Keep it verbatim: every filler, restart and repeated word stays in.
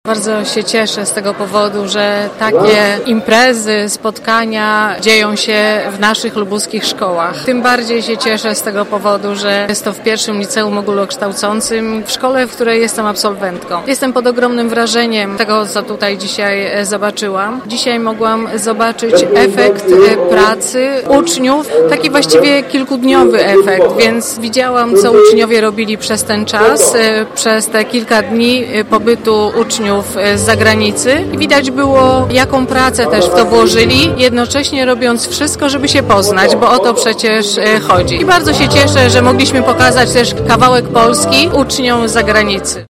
Bardzo się cieszę z tego powodu, że takie imprezy, spotkania dzieją się w naszych lubuskich szkołach. Tym bardziej się cieszę z tego powodu, że jest to w pierwszym liceum ogólnokształcącym, w szkole, w której jestem absolwentką. Jestem pod ogromnym wrażeniem tego, co tutaj dzisiaj zobaczyłam. Dzisiaj mogłam zobaczyć efekt pracy uczniów, taki właściwie kilkudniowy efekt, więc widziałam, co uczniowie robili przez ten czas, przez te kilka dni pobytu uczniów z zagranicy. Widać było, jaką pracę też w to włożyli, jednocześnie robiąc wszystko, żeby się poznać, bo o to przecież chodzi. I bardzo się cieszę, że mogliśmy pokazać też kawałek Polski uczniom z zagranicy.